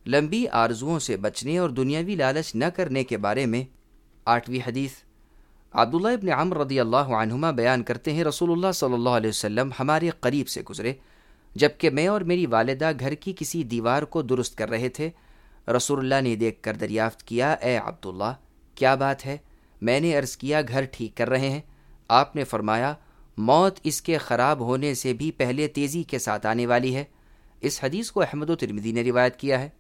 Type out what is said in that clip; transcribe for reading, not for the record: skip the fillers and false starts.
लंबी आरजुओं से बचने और दुनियावी लालच न करने के बारे में। 8वीं हदीस। अब्दुल्लाह इब्न अम्र रदियल्लाहु अन्हुमा बयान करते हैं, रसूलुल्लाह सल्लल्लाहु अलैहि वसल्लम हमारे करीब से गुजरे जबकि मैं और मेरी वालिदा घर की किसी दीवार को दुरुस्त कर रहे थे। रसूलुल्लाह ने देखकर दरियाफ्त किया, ए अब्दुल्लाह, क्या बात है? मैंने अर्ज किया, घर ठीक कर रहे हैं। आपने फरमाया, मौत इसके खराब होने से भी पहले तेजी के साथ आने वाली है। इस हदीस को अहमद और तिर्मिज़ी ने रिवायत किया है।